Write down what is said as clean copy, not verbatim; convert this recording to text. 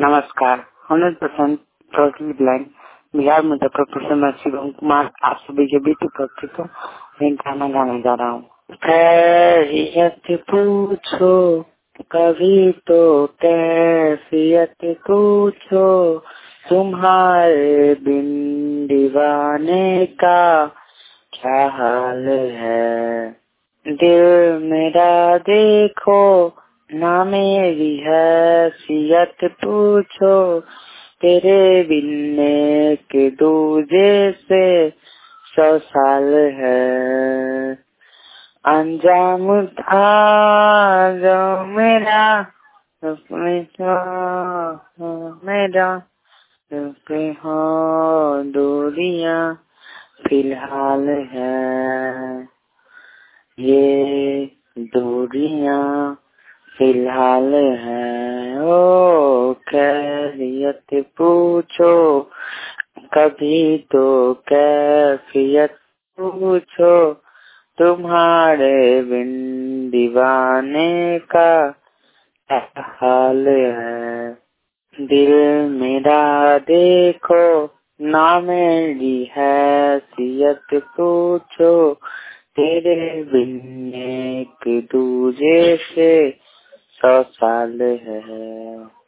नमस्कार। 100% totally blind Bihar Muzaffarpur से मैं शिवम कुमार आप सभी के बीच उपस्थित हूँ। मैं गाना गाने जा रहा हूँ। खैरियत पूछो कभी तो कैफियत पूछो, तुम्हारे बिन दीवाने का क्या हाल है। दिल मेरा देखो ना मेरी हैसियत पूछो, तेरे बिन एक दूजे से 100 साल है। अंजाम था जो मेरा मेरा पे हो दूरियां फिलहाल है। ये दूरियां फिलहाल है। ओ खैरियत पूछो कभी तो कैफियत पूछो, तुम्हारे बिन दीवाने का क्या हाल है। दिल मेरा देखो ना मेरी हैसियत पूछो, तेरे बिन एक दूजे से 100 साल है।